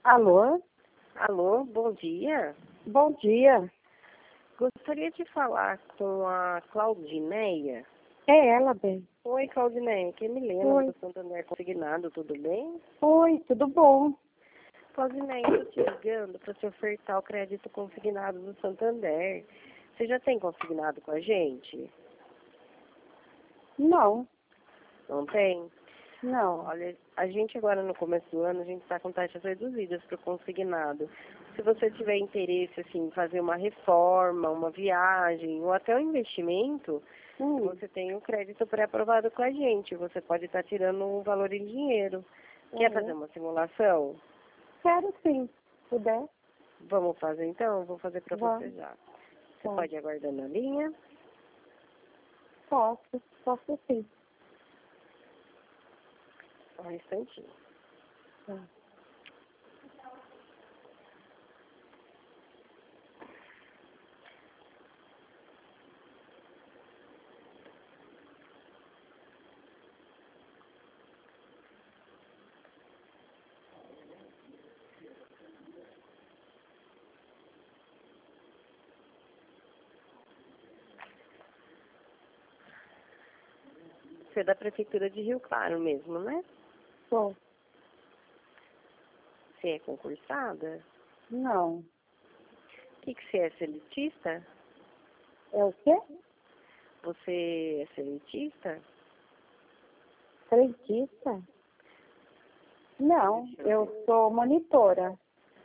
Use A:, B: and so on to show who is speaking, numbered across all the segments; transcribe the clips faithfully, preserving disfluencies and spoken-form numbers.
A: Alô?
B: Alô, bom dia.
A: Bom dia.
B: Gostaria de falar com a Claudineia.
A: É ela, bem.
B: Oi, Claudineia, aqui é Milena,
A: Oi.
B: do Santander Consignado, tudo bem?
A: Oi, tudo bom?
B: Claudineia, eu estou te ligando para te ofertar o crédito consignado do Santander. Você já tem consignado com a gente?
A: Não,
B: Não tem?
A: não.
B: Olha, a gente agora no começo do ano, a gente está com taxas reduzidas para o consignado. Se você tiver interesse assim, em fazer uma reforma, uma viagem ou até um investimento,
A: Hum,
B: você tem um crédito pré-aprovado com a gente. Você pode estar tirando um valor em dinheiro. Quer
A: uhum.
B: fazer uma simulação?
A: Quero sim, se puder.
B: Vamos fazer então? Vou fazer para você
A: Vamos.
B: já. Você
A: Tá.
B: pode aguardar na linha?
A: Posso, posso sim.
B: Um instantinho.
A: Tá.
B: Você é da Prefeitura de Rio Claro mesmo, né?
A: Tô.
B: Você é concursada?
A: Não.
B: O que, que você é, seletista?
A: É o quê?
B: Você é seletista?
A: Frentista? Não,
B: Deixa eu
A: eu
B: ver.
A: sou monitora.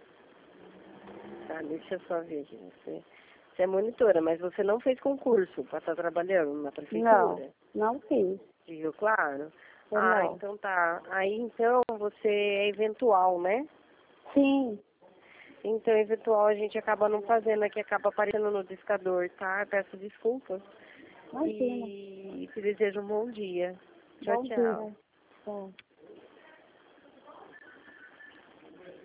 B: Tá, deixa eu só ver aqui. Você, você é monitora, mas você não fez concurso para estar trabalhando na
A: Não,
B: Prefeitura
A: não fiz.
B: de Rio Claro?
A: Eu
B: Ah,
A: não.
B: então tá. Aí então você é eventual, né?
A: Sim,
B: Então, eventual a gente acaba não fazendo aqui, acaba aparecendo no discador, tá? Peço desculpas.
A: imagina.
B: E te desejo um bom dia. Tchau,
A: Bom
B: tchau.
A: dia. Tá.